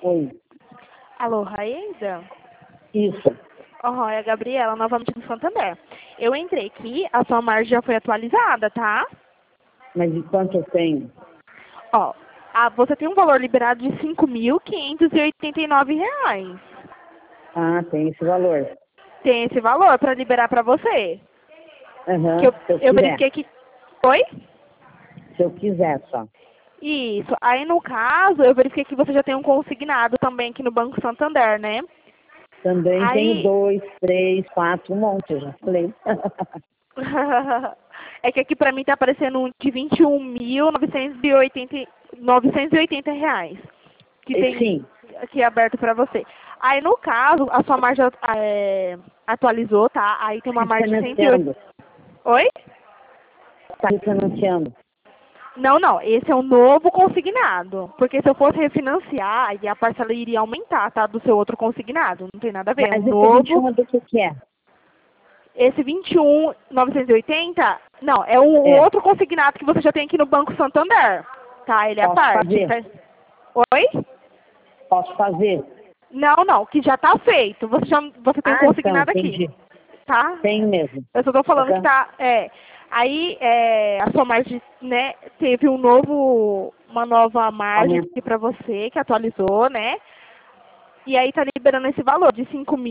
Oi. Alô, Raíza? Isso. É a Gabriela, novamente do Santander. Eu entrei aqui, a sua margem já foi atualizada, tá? Mas de quanto eu tenho? Ó, você tem um valor liberado de R$ 5.589. Ah, tem esse valor. Tem esse valor para liberar para você. Aham, Que eu, se eu eu quiser. verifiquei que... Oi? Se eu quiser só. Isso. Aí, no caso, eu verifiquei que você já tem um consignado também aqui no Banco Santander, né? Também tenho Aí... 2, 3, 4, um monte, eu já falei. É que aqui pra mim tá aparecendo um de R$ 21.980 que tem Sim, aqui aberto pra você. Aí no caso, a sua margem atualizou, tá? Aí tem uma margem de 108. refinanciando. Oi? Está refinanciando. Não, esse é um novo consignado. Porque se eu fosse refinanciar, aí a parcela iria aumentar, tá? Do seu outro consignado. Não tem nada a ver. É um Mas esse 21 novo. é do que é? Esse 21.980, não, é um É, outro consignado que você já tem aqui no Banco Santander. Tá, ele é a posso parte. fazer. Tá? Oi? Posso fazer. Não, que já tá feito. Você tem um Ah, então, consignado aqui, entendi. tá? Tenho mesmo. Eu só tô falando que Aham. tá, aí, a sua margem, né, teve uma nova margem Aumenta. aqui pra você, que atualizou, né? E aí tá liberando esse valor de R$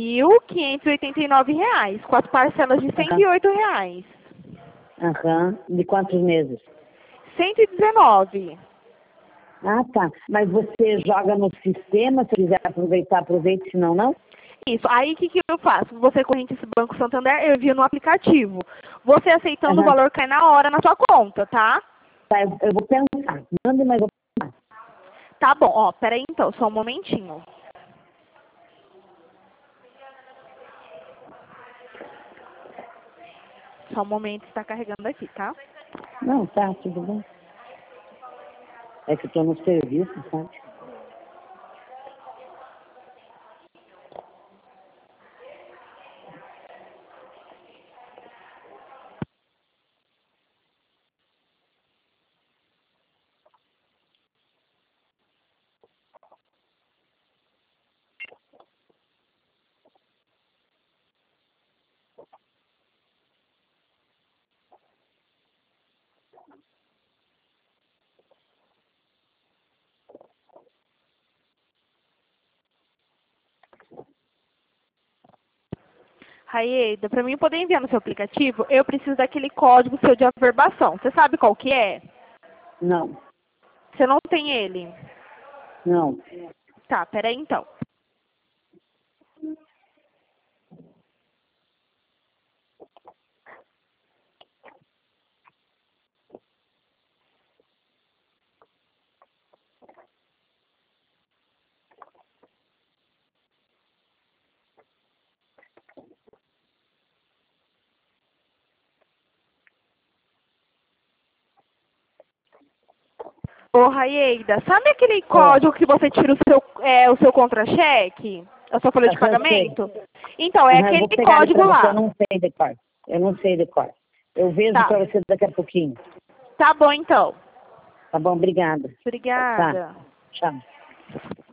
5.589, com as parcelas de R$ Aham. 108. Aham. De quantos meses? 119. Ah, tá. Mas você joga no sistema, se quiser aproveitar, aproveite, se não, não? Isso. Aí o que eu faço? Você corrente esse Banco Santander, eu envio no aplicativo. Você aceitando o Aham. valor cai na hora na sua conta, tá? Tá, eu vou pensar. Mande, mas eu vou pensar. Tá bom, peraí então, só um momentinho. Só um momento, está carregando aqui, tá? Não, tá, tudo bem. É que eu tô no serviço, sabe? Raída, para mim poder enviar no seu aplicativo, eu preciso daquele código seu de averbação. Você sabe qual que é? Não, Você não tem ele? não. Tá, peraí então. Ô, Raída, sabe aquele É, código que você tira o seu contra-cheque? A sua folha de eu sei. pagamento? Então, é Aham, eu aquele vou pegar ele código pra você, eu lá. não sei de cor. Eu não sei de cor. Eu vejo Tá. pra você daqui a pouquinho. Tá bom, então. Tá bom, obrigada. Tá, Obrigada. tchau.